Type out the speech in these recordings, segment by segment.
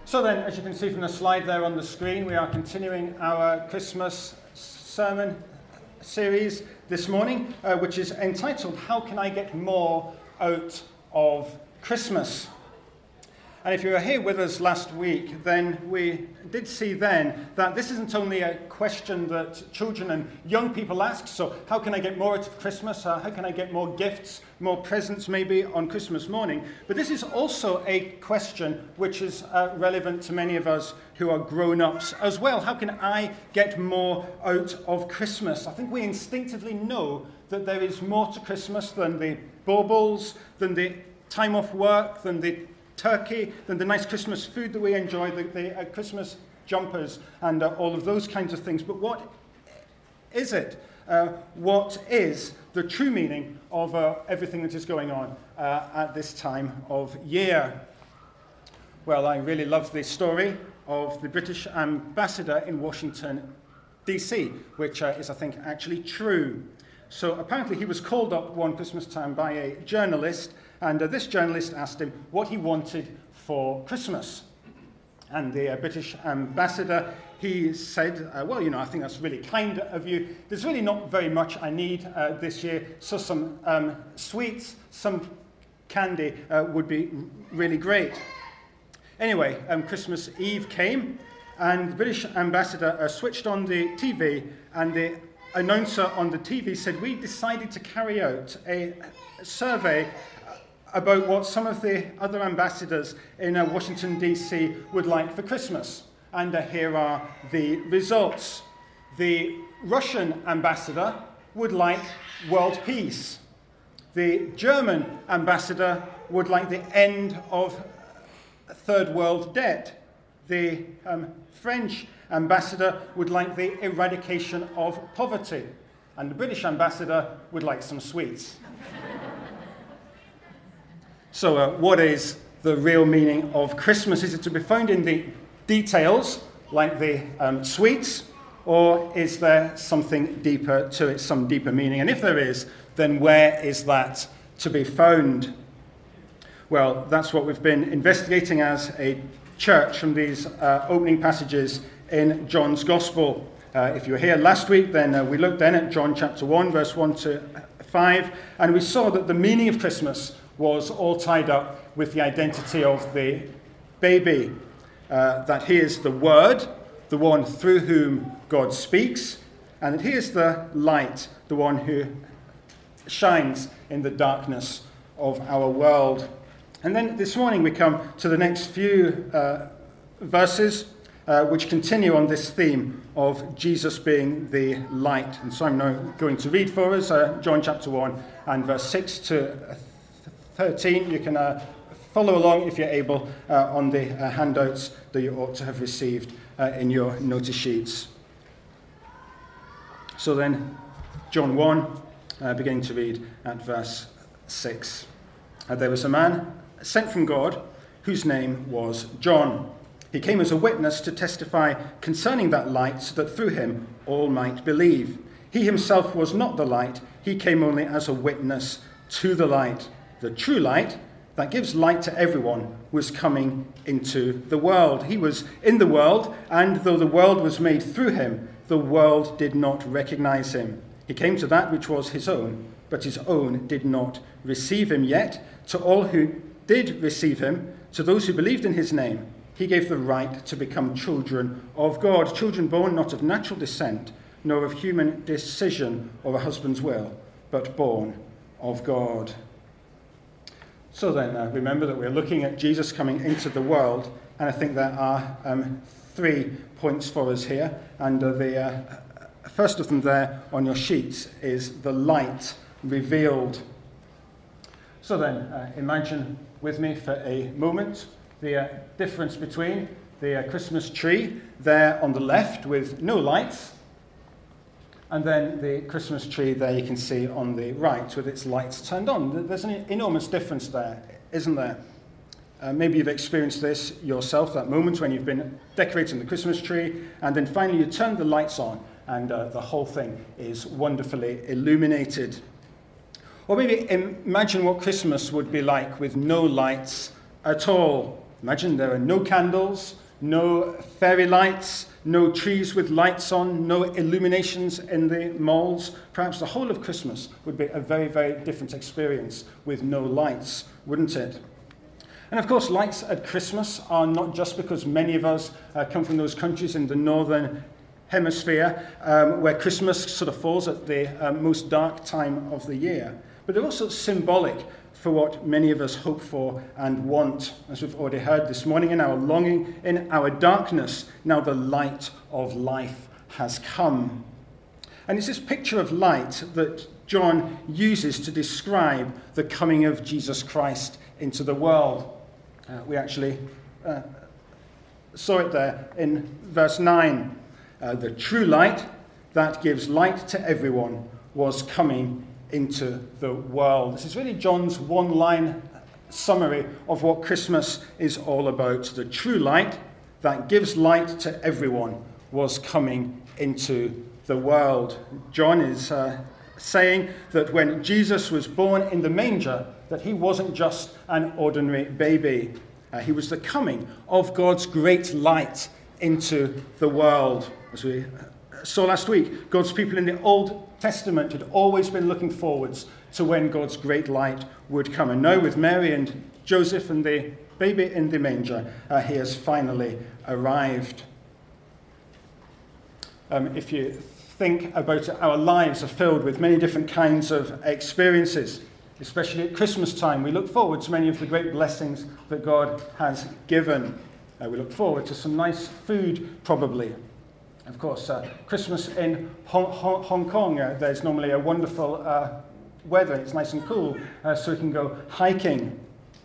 So then, as you can see from the slide there on the screen, we are continuing our Christmas sermon series this morning, which is entitled, How Can I Get More Out of Christmas? And if you were here with us last week, then we did see then that this isn't only a question that children and young people ask, so how can I get more out of Christmas? How can I get more gifts, more presents maybe on Christmas morning? But this is also a question which is relevant to many of us who are grown-ups as well. How can I get more out of Christmas? I think we instinctively know that there is more to Christmas than the baubles, than the time off work, than the turkey, than the nice Christmas food that we enjoy, the Christmas jumpers and all of those kinds of things. But what is it? What is the true meaning of everything that is going on at this time of year? Well, I really love the story of the British ambassador in Washington, D.C., which is, I think, actually true. So apparently he was called up one Christmas time by a journalist, and this journalist asked him what he wanted for Christmas. And the British ambassador, he said, well, I think that's really kind of you. There's really not very much I need this year, so some sweets, some candy would be really great. Anyway, Christmas Eve came, and the British ambassador switched on the TV, and the announcer on the TV said, we decided to carry out a survey about what some of the other ambassadors in Washington, D.C. would like for Christmas. And here are the results. The Russian ambassador would like world peace. The German ambassador would like the end of third world debt. The French ambassador would like the eradication of poverty. And the British ambassador would like some sweets. So what is the real meaning of Christmas? Is it to be found in the details, like the sweets, or is there something deeper to it, some deeper meaning? And if there is, then where is that to be found? Well, that's what we've been investigating as a church from these opening passages in John's Gospel. If you were here last week, then we looked then at John chapter 1, verse 1 to 5, and we saw that the meaning of Christmas was all tied up with the identity of the baby, that he is the Word, the one through whom God speaks, and that he is the light, the one who shines in the darkness of our world. And then this morning we come to the next few verses which continue on this theme of Jesus being the light. And so I'm now going to read for us John chapter 1 and verse 6 to 13. You can follow along if you're able on the handouts that you ought to have received in your notice sheets. So then, John 1, beginning to read at verse 6. There was a man sent from God whose name was John. He came as a witness to testify concerning that light, so that through him all might believe. He himself was not the light. He came only as a witness to the light. The true light that gives light to everyone was coming into the world. He was in the world, and though the world was made through him, the world did not recognize him. He came to that which was his own, but his own did not receive him. Yet to all who did receive him, to those who believed in his name, he gave the right to become children of God, children born not of natural descent, nor of human decision or a husband's will, but born of God. So then, remember that we're looking at Jesus coming into the world, and I think there are 3 points for us here. And the first of them there on your sheets is the light revealed. So then, imagine with me for a moment the difference between the Christmas tree there on the left with no lights, and then the Christmas tree there you can see on the right with its lights turned on. There's an enormous difference there, isn't there? Maybe you've experienced this yourself, that moment when you've been decorating the Christmas tree, and then finally you turn the lights on, and the whole thing is wonderfully illuminated. Or maybe imagine what Christmas would be like with no lights at all. Imagine there are no candles, no fairy lights, no trees with lights on, no illuminations in the malls. Perhaps the whole of Christmas would be a very, very different experience with no lights, wouldn't it? And of course, lights at Christmas are not just because many of us come from those countries in the northern hemisphere where Christmas sort of falls at the most dark time of the year, but they're also symbolic for what many of us hope for and want. As we've already heard this morning, in our longing, in our darkness, now the light of life has come. And it's this picture of light that John uses to describe the coming of Jesus Christ into the world. We actually saw it there in verse 9. The true light that gives light to everyone was coming into the world. This is really John's one-line summary of what Christmas is all about. The true light that gives light to everyone was coming into the world. John is saying that when Jesus was born in the manger, that he wasn't just an ordinary baby. He was the coming of God's great light into the world. As we saw last week, God's people in the Old Testament had always been looking forwards to when God's great light would come. And now with Mary and Joseph and the baby in the manger, he has finally arrived. If you think about it, our lives are filled with many different kinds of experiences. Especially at Christmas time, we look forward to many of the great blessings that God has given. We look forward to some nice food, probably. Of course, Christmas in Hong Kong, there's normally a wonderful weather. It's nice and cool, so we can go hiking.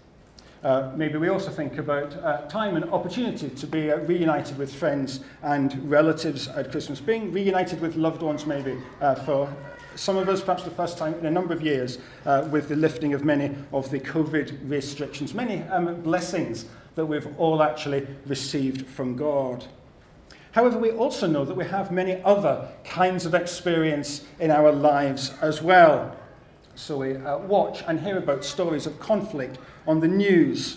Maybe we also think about time and opportunity to be reunited with friends and relatives at Christmas. Being reunited with loved ones, maybe, for some of us, perhaps the first time in a number of years, with the lifting of many of the COVID restrictions. Many blessings that we've all actually received from God. However, we also know that we have many other kinds of experience in our lives as well. So we watch and hear about stories of conflict on the news.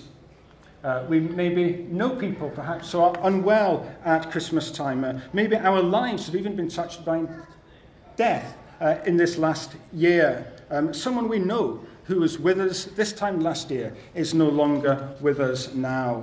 We maybe know people, perhaps, who are unwell at Christmas time. Maybe our lives have even been touched by death in this last year. Someone we know who was with us this time last year is no longer with us now.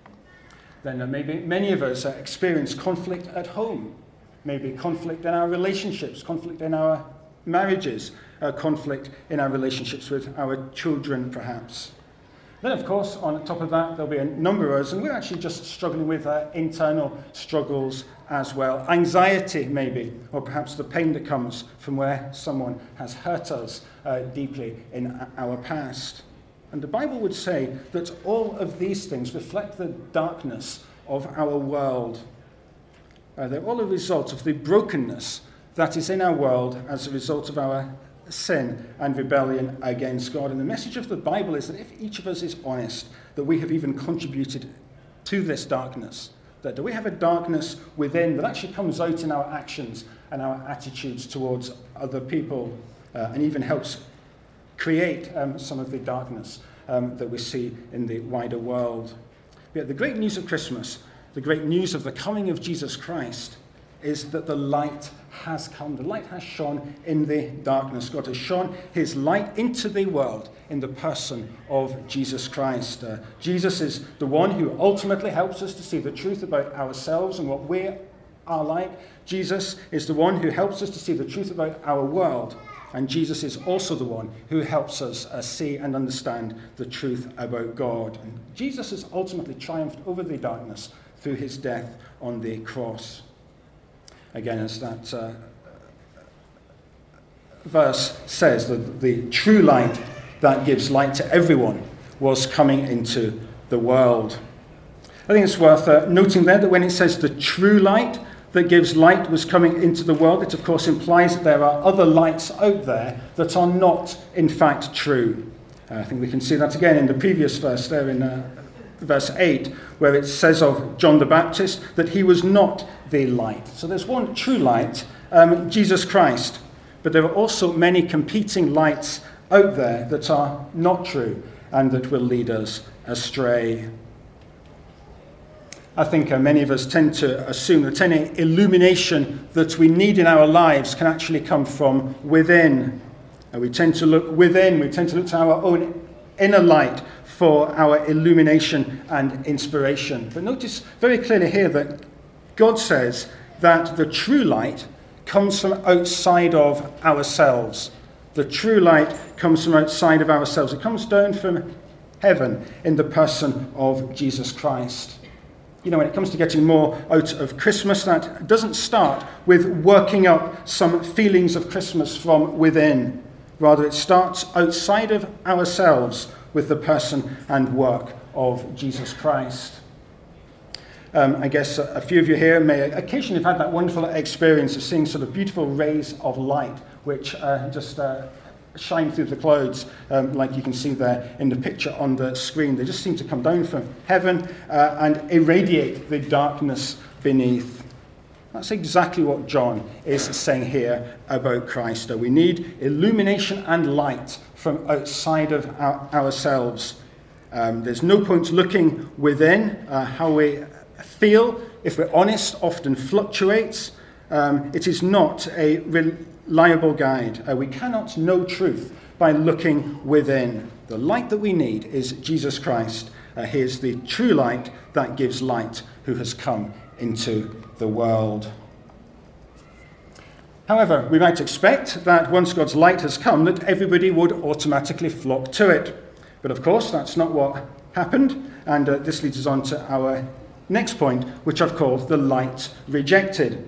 Then maybe many of us experience conflict at home, maybe conflict in our relationships, conflict in our marriages, conflict in our relationships with our children, perhaps. Then, of course, on top of that, there'll be a number of us, and we're actually just struggling with internal struggles as well. Anxiety, maybe, or perhaps the pain that comes from where someone has hurt us deeply in our past. And the Bible would say that all of these things reflect the darkness of our world. They're all a result of the brokenness that is in our world as a result of our sin and rebellion against God. And the message of the Bible is that if each of us is honest, that we have even contributed to this darkness, that we have a darkness within that actually comes out in our actions and our attitudes towards other people, and even helps create some of the darkness that we see in the wider world. Yet the great news of Christmas, the great news of the coming of Jesus Christ, is that the light has come. The light has shone in the darkness. God has shone his light into the world in the person of Jesus Christ. Jesus is the one who ultimately helps us to see the truth about ourselves and what we are like. Jesus is the one who helps us to see the truth about our world. And Jesus is also the one who helps us see and understand the truth about God. And Jesus has ultimately triumphed over the darkness through his death on the cross. Again, as that verse says, that the true light that gives light to everyone was coming into the world. I think it's worth noting there that when it says the true light that gives light was coming into the world, it of course implies that there are other lights out there that are not in fact true. I think we can see that again in the previous verse there in verse 8, where it says of John the Baptist that he was not the light. So there's one true light, Jesus Christ, but there are also many competing lights out there that are not true and that will lead us astray. I think many of us tend to assume that any illumination that we need in our lives can actually come from within. We tend to look within, we tend to look to our own inner light for our illumination and inspiration. But notice very clearly here that God says that the true light comes from outside of ourselves. The true light comes from outside of ourselves. It comes down from heaven in the person of Jesus Christ. You know, when it comes to getting more out of Christmas, that doesn't start with working up some feelings of Christmas from within. Rather, it starts outside of ourselves with the person and work of Jesus Christ. I guess a few of you here may occasionally have had that wonderful experience of seeing sort of beautiful rays of light which just shine through the clouds, like you can see there in the picture on the screen. They just seem to come down from heaven and irradiate the darkness beneath. That's exactly what John is saying here about Christ. We need illumination and light from outside of ourselves. There's no point looking within. How we feel, if we're honest, often fluctuates. It is not a reliable guide. We cannot know truth by looking within. The light that we need is Jesus Christ. He is the true light that gives light, who has come into the world. However, we might expect that once God's light has come, that everybody would automatically flock to it. But of course, that's not what happened, and this leads us on to our next point, which I've called the light rejected.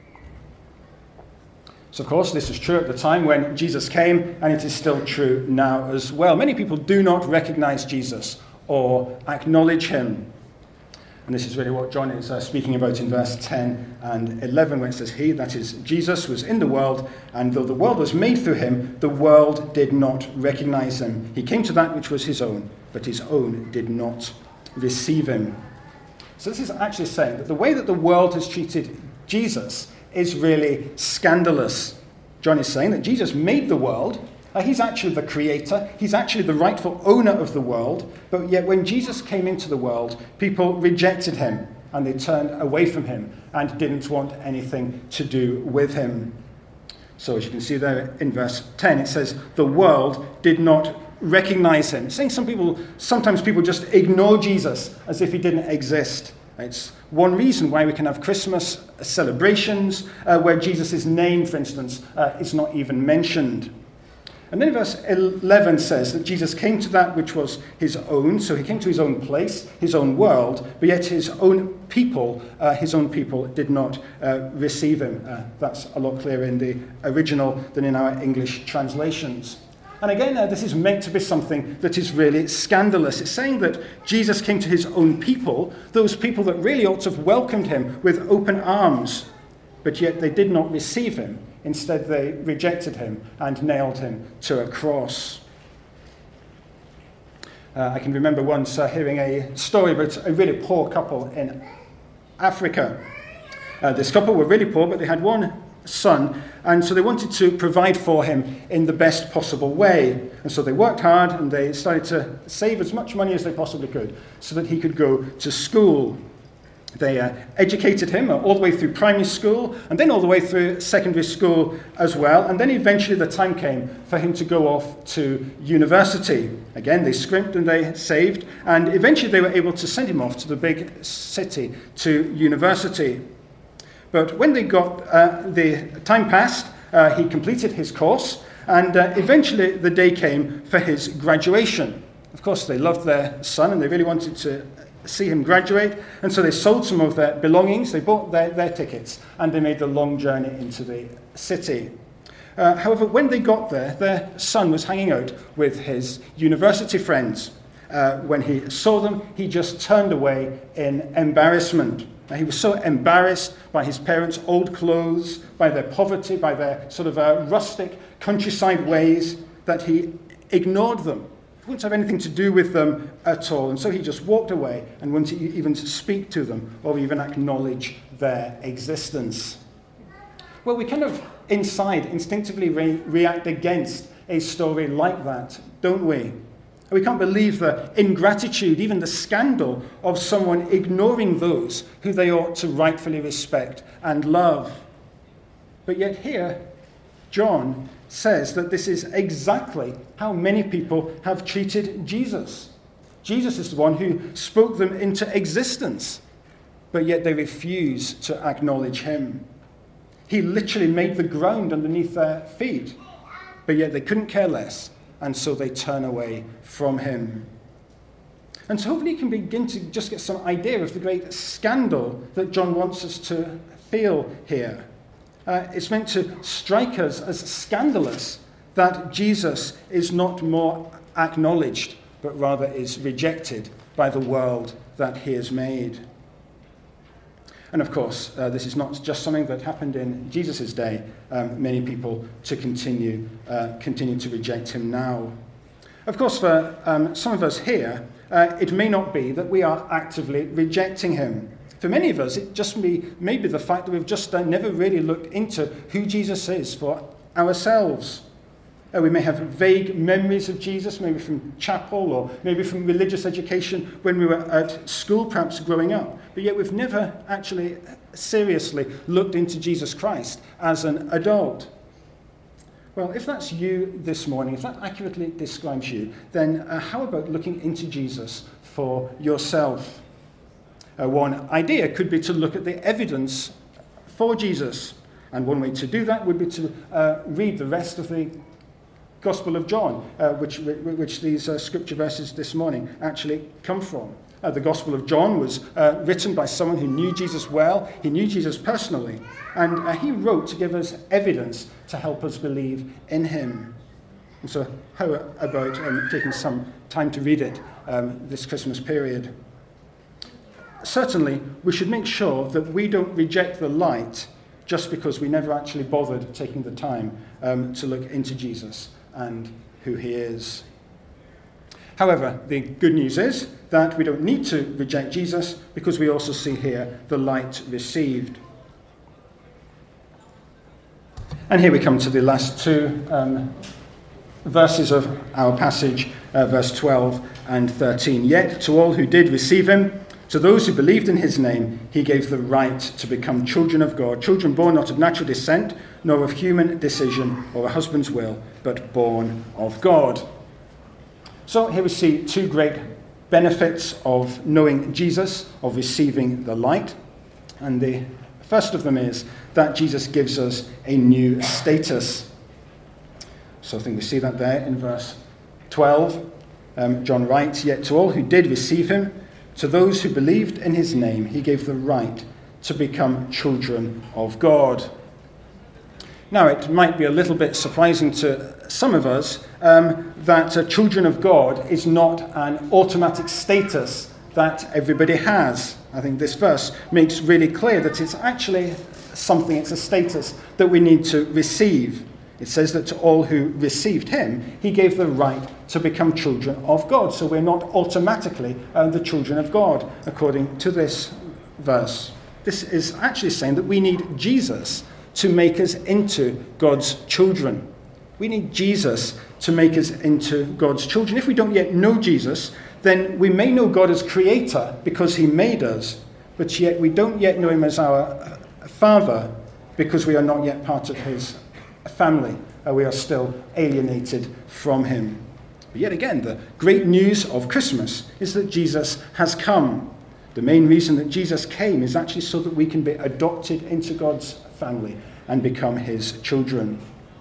So, of course, this was true at the time when Jesus came, and it is still true now as well. Many people do not recognize Jesus or acknowledge him. And this is really what John is speaking about in verse 10 and 11, where it says, "He," that is Jesus, "was in the world, and though the world was made through him, the world did not recognize him. He came to that which was his own, but his own did not receive him." So this is actually saying that the way that the world has treated Jesus is really scandalous. John is saying that Jesus made the world. He's actually the creator. He's actually the rightful owner of the world. But yet when Jesus came into the world, people rejected him and they turned away from him and didn't want anything to do with him. So as you can see there in verse 10, it says, the world did not recognize him. It's saying sometimes people just ignore Jesus as if he didn't exist. It's one reason why we can have Christmas celebrations where Jesus' name, for instance, is not even mentioned. And then verse 11 says that Jesus came to that which was his own, so he came to his own place, his own world, but yet his own people did not receive him. That's a lot clearer in the original than in our English translations. And again, this is meant to be something that is really scandalous. It's saying that Jesus came to his own people, those people that really ought to have welcomed him with open arms, but yet they did not receive him. Instead, they rejected him and nailed him to a cross. I can remember once hearing a story about a really poor couple in Africa. This couple were really poor, but they had one son, and so they wanted to provide for him in the best possible way. And so they worked hard, and they started to save as much money as they possibly could so that he could go to school. They educated him all the way through primary school and then all the way through secondary school as well. And then eventually the time came for him to go off to university. Again, they scrimped and they saved. And eventually they were able to send him off to the big city to university. But when they got the time passed, he completed his course. And eventually the day came for his graduation. Of course, they loved their son and they really wanted to see him graduate, and so they sold some of their belongings, they bought their tickets, and they made the long journey into the city. However, when they got there, their son was hanging out with his university friends. When he saw them, he just turned away in embarrassment. He was so embarrassed by his parents' old clothes, by their poverty, by their sort of rustic countryside ways, that he ignored them. He wouldn't have anything to do with them at all. And so he just walked away and wouldn't even speak to them or even acknowledge their existence. Well, we kind of inside instinctively react against a story like that, don't we? We can't believe the ingratitude, even the scandal of someone ignoring those who they ought to rightfully respect and love. But yet here, John says that this is exactly how many people have treated Jesus. Jesus is the one who spoke them into existence, but yet they refuse to acknowledge him. He literally made the ground underneath their feet, but yet they couldn't care less, and so they turn away from him. And so hopefully you can begin to just get some idea of the great scandal that John wants us to feel here. It's meant to strike us as scandalous that Jesus is not more acknowledged, but rather is rejected by the world that he has made. And of course, this is not just something that happened in Jesus' day. Many people to continue to reject him now. Of course, for some of us here, it may not be that we are actively rejecting him. For many of us, it just may be the fact that we've just never really looked into who Jesus is for ourselves. We may have vague memories of Jesus, maybe from chapel or maybe from religious education when we were at school, perhaps growing up. But yet we've never actually seriously looked into Jesus Christ as an adult. Well, if that's you this morning, if that accurately describes you, then how about looking into Jesus for yourself? One idea could be to look at the evidence for Jesus. And one way to do that would be to read the rest of the Gospel of John, which these scripture verses this morning actually come from. The Gospel of John was written by someone who knew Jesus well. He knew Jesus personally. And he wrote to give us evidence to help us believe in him. And so how about taking some time to read it this Christmas period? Certainly, we should make sure that we don't reject the light just because we never actually bothered taking the time to look into Jesus and who he is. However, the good news is that we don't need to reject Jesus because we also see here the light received. And here we come to the last two verses of our passage, verse 12 and 13. Yet to all who did receive him, to those who believed in his name, he gave the right to become children of God, children born not of natural descent, nor of human decision or a husband's will, but born of God. So here we see two great benefits of knowing Jesus, of receiving the light. And the first of them is that Jesus gives us a new status. So I think we see that there in verse 12. John writes, yet to all who did receive him, to those who believed in his name, he gave the right to become children of God. Now, it might be a little bit surprising to some of us that children of God is not an automatic status that everybody has. I think this verse makes really clear that it's actually something, it's a status that we need to receive. It says that to all who received him, he gave the right to become children of God. So we're not automatically the children of God, according to this verse. This is actually saying that we need Jesus to make us into God's children. We need Jesus to make us into God's children. If we don't yet know Jesus, then we may know God as creator because he made us, but yet we don't yet know him as our Father because we are not yet part of his family. We are still alienated from him. But yet again, the great news of Christmas is that Jesus has come. The main reason that Jesus came is actually so that we can be adopted into God's family and become his children.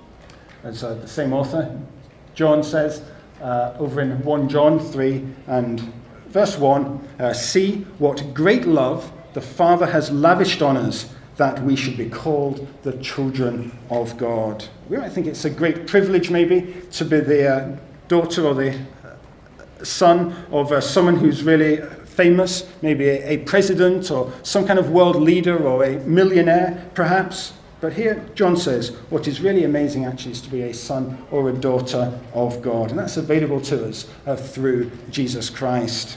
As the same author, John says, over in 1 John 3 and verse 1, see what great love the Father has lavished on us, that we should be called the children of God. We might think it's a great privilege maybe to be the daughter or the son of someone who's really famous, maybe a president or some kind of world leader or a millionaire perhaps. But here John says what is really amazing actually is to be a son or a daughter of God. And that's available to us through Jesus Christ.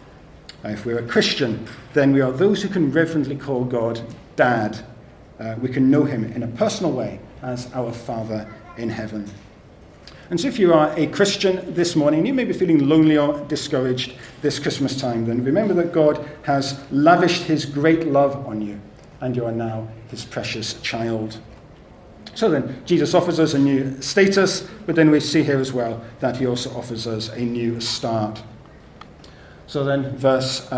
If we're a Christian, then we are those who can reverently call God Dad. We can know him in a personal way as our Father in heaven. And so if you are a Christian this morning, and you may be feeling lonely or discouraged this Christmas time, then remember that God has lavished his great love on you, and you are now his precious child. So then, Jesus offers us a new status, but then we see here as well that he also offers us a new start. So then, verse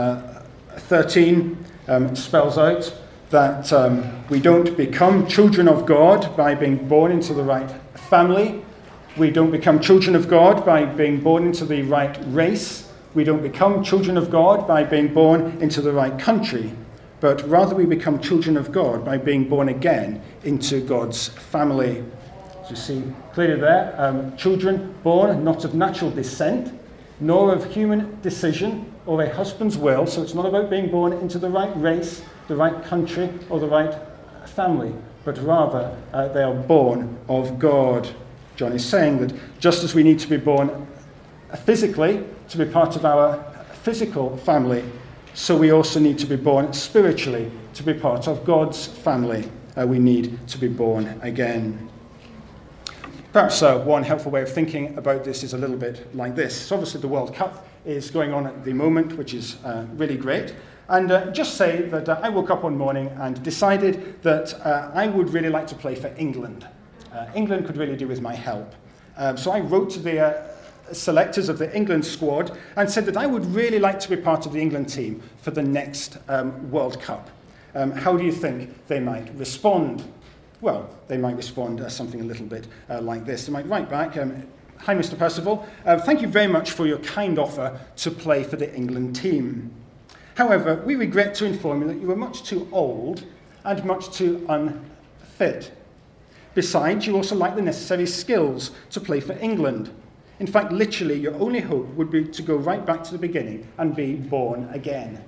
13 spells out that we don't become children of God by being born into the right family. We don't become children of God by being born into the right race. We don't become children of God by being born into the right country. But rather we become children of God by being born again into God's family. As you see clearly there, children born not of natural descent, nor of human decision or a husband's will. So it's not about being born into the right race, the right country, or the right family, but rather they are born of God. John is saying that just as we need to be born physically to be part of our physical family, so we also need to be born spiritually to be part of God's family. We need to be born again. Perhaps one helpful way of thinking about this is a little bit like this. So obviously the World Cup is going on at the moment, which is really great. And just say that I woke up one morning and decided that I would really like to play for England. England could really do with my help. So I wrote to the selectors of the England squad and said that I would really like to be part of the England team for the next World Cup. How do you think they might respond? Well, they might respond something a little bit like this. They might write back, "Hi, Mr. Percival. Thank you very much for your kind offer to play for the England team. However, we regret to inform you that you are much too old and much too unfit. Besides, you also lack the necessary skills to play for England. In fact, literally, your only hope would be to go right back to the beginning and be born again."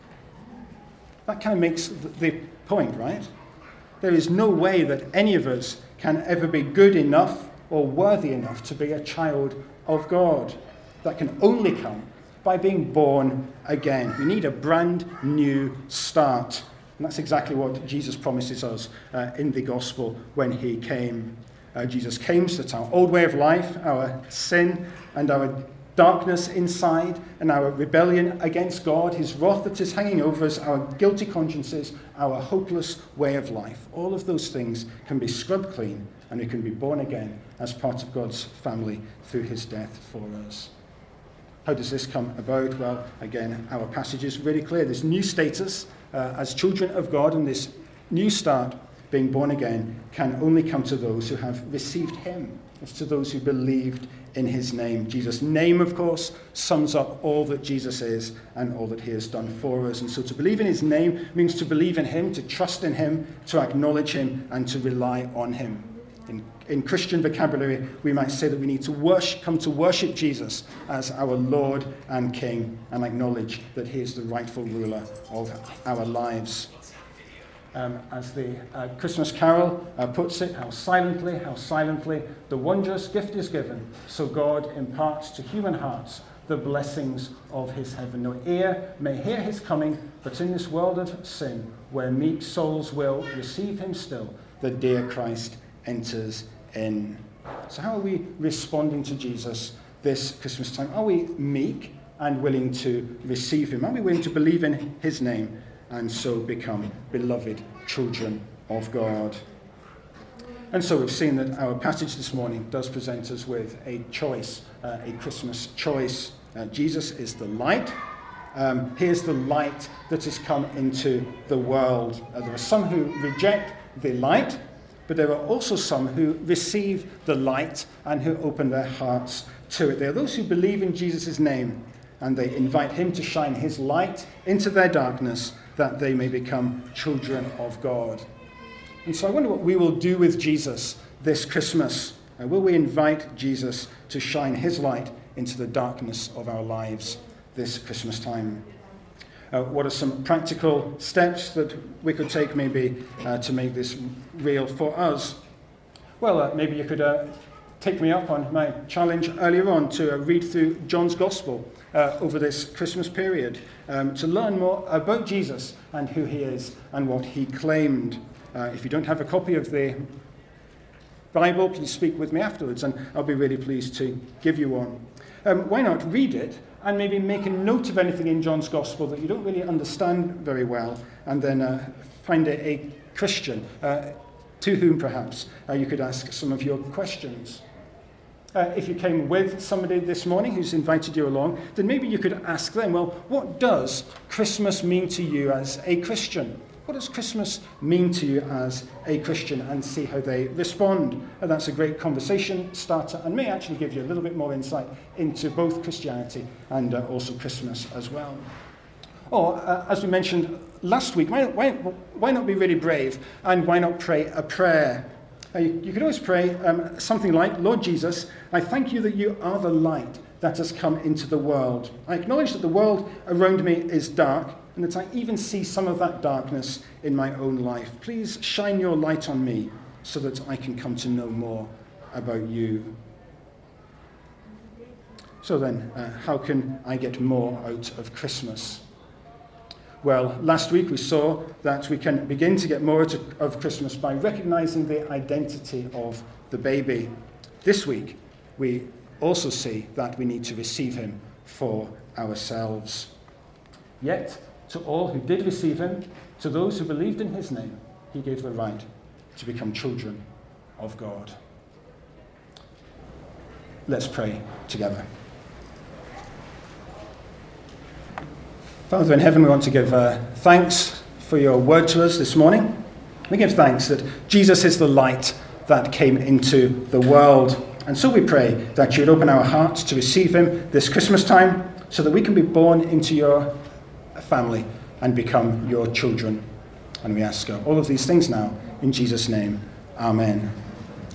That kind of makes the point, right? There is no way that any of us can ever be good enough or worthy enough to be a child of God. That can only come by being born again. We need a brand new start. And that's exactly what Jesus promises us in the gospel when he came. Jesus came so that our old way of life, our sin and our darkness inside and our rebellion against God, his wrath that is hanging over us, our guilty consciences, our hopeless way of life, all of those things can be scrubbed clean and we can be born again as part of God's family through his death for us. How does this come about? Well, again, our passage is really clear. This new status as children of God and this new start, being born again, can only come to those who have received him. It's to those who believed in his name. Jesus' name, of course, sums up all that Jesus is and all that he has done for us. And so to believe in his name means to believe in him, to trust in him, to acknowledge him, and to rely on him. In Christian vocabulary, we might say that we need to come to worship Jesus as our Lord and King and acknowledge that he is the rightful ruler of our lives. As the Christmas carol puts it, how silently, the wondrous gift is given, so God imparts to human hearts the blessings of his heaven. No ear may hear his coming, but in this world of sin, where meek souls will receive him still, the dear Christ enters in. So how are we responding to Jesus this Christmas time? Are we meek and willing to receive him? Are we willing to believe in his name and so become beloved children of God? And so we've seen that our passage this morning does present us with a choice, a Christmas choice. Jesus is the light. Here's the light that has come into the world. There are some who reject the light, but there are also some who receive the light and who open their hearts to it. There are those who believe in Jesus' name and they invite him to shine his light into their darkness that they may become children of God. And so I wonder what we will do with Jesus this Christmas. Will we invite Jesus to shine his light into the darkness of our lives this Christmas time? What are some practical steps that we could take maybe to make this real for us? Well, maybe you could take me up on my challenge earlier on to read through John's Gospel over this Christmas period, to learn more about Jesus and who he is and what he claimed. If you don't have a copy of the Bible, please speak with me afterwards, and I'll be really pleased to give you one. Why not read it and maybe make a note of anything in John's Gospel that you don't really understand very well, and then find a Christian to whom perhaps you could ask some of your questions. If you came with somebody this morning who's invited you along, then maybe you could ask them, well, what does Christmas mean to you as a Christian? What does Christmas mean to you as a Christian? And see how they respond. And that's a great conversation starter and may actually give you a little bit more insight into both Christianity and also Christmas as well. Or, as we mentioned last week, why not be really brave and why not pray a prayer? You could always pray something like, Lord Jesus, I thank you that you are the light that has come into the world. I acknowledge that the world around me is dark and that I even see some of that darkness in my own life. Please shine your light on me so that I can come to know more about you. So then, how can I get more out of Christmas? Well, last week we saw that we can begin to get more out of Christmas by recognizing the identity of the baby. This week, we also see that we need to receive him for ourselves. Yet, to all who did receive him, to those who believed in his name, he gave the right to become children of God. Let's pray together. Father in heaven, we want to give thanks for your word to us this morning. We give thanks that Jesus is the light that came into the world. And so we pray that you would open our hearts to receive him this Christmas time so that we can be born into your family and become your children. And we ask all of these things now in Jesus' name. Amen.